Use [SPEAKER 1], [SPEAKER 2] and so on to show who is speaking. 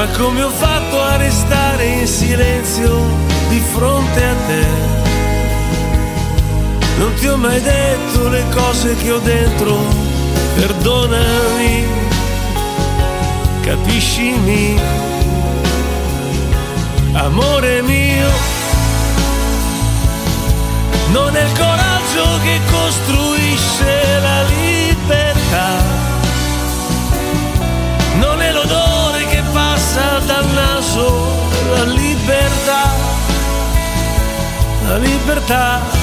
[SPEAKER 1] Ma come ho fatto a restare in silenzio di fronte a te? Non ti ho mai detto le cose che ho dentro, perdonami, capiscimi, amore mio. Non è il coraggio che costruisce la libertà, non è l'odore che passa dal naso, la libertà, la libertà.